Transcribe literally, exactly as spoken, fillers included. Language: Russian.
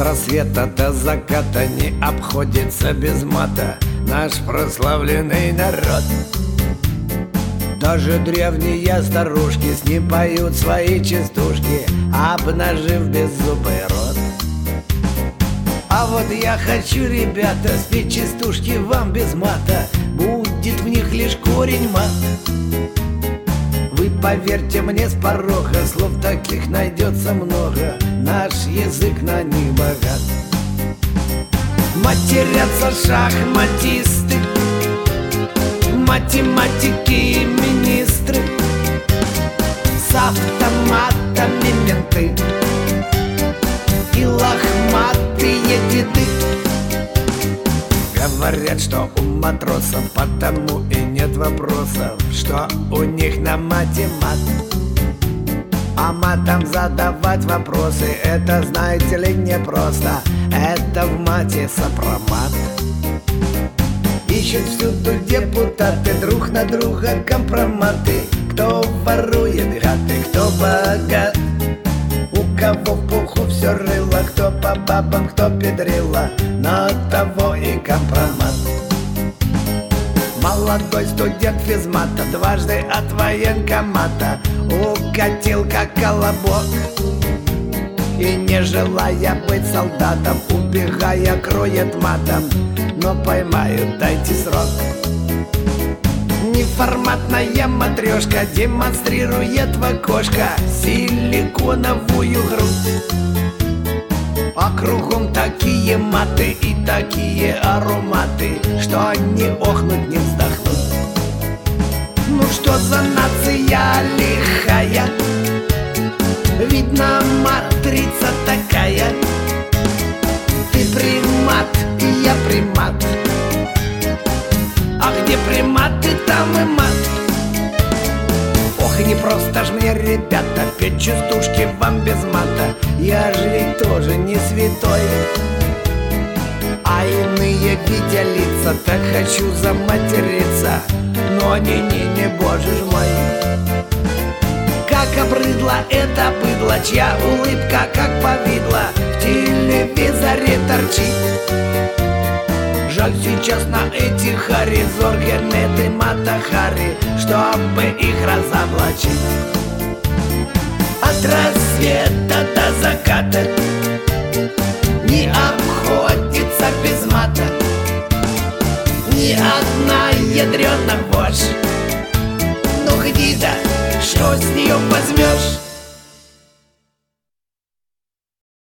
От рассвета до заката не обходится без мата наш прославленный народ. Даже древние старушки с ним поют свои частушки, обнажив беззубый рот. А вот я хочу, ребята, спеть частушки вам без мата. Будет в них лишь корень мат. Вы поверьте мне с порога, слов таких найдется много, наш язык на них богат. Матерятся шахматисты, математики и министры, с автоматами менты и лохматые деды. Говорят, что у матросов потому и нет вопросов, что у них на мате мат. А матом задавать вопросы, это, знаете ли, непросто. Это в мате сопромат. Ищут всюду депутаты друг на друга компроматы. Кто ворует гады, кто богат, у кого в пуху все рыло, кто по бабам, кто педрила, на того и компромат. Молодой студент физмата дважды от военкомата укатил как колобок, и не желая быть солдатом, убегая, кроет матом, но поймают, дайте срок. Неформатная матрешка демонстрирует в окошко силиконовую грудь. А кругом такие маты и такие ароматы, что они охнуть не вздохнут. Ну что за нация лихая, видно матрица такая. Ты примат, и я примат, а где приматы, там и мат. Ох, не просто ж мне, ребята, петь частушки вам без мата. Я же ведь тоже не святой, а иные видя лица, так хочу заматериться, но не-не-не, боже ж мой. Как обрыдла это быдло, чья улыбка как повидло в телевизоре торчит. Жаль сейчас на эти хари, зоргенеты, матахари, чтобы их разоблачить. От рассвета до заката не обходится без мата ни одна ядрёна вошь. Ну гнида, что с неё возьмёшь?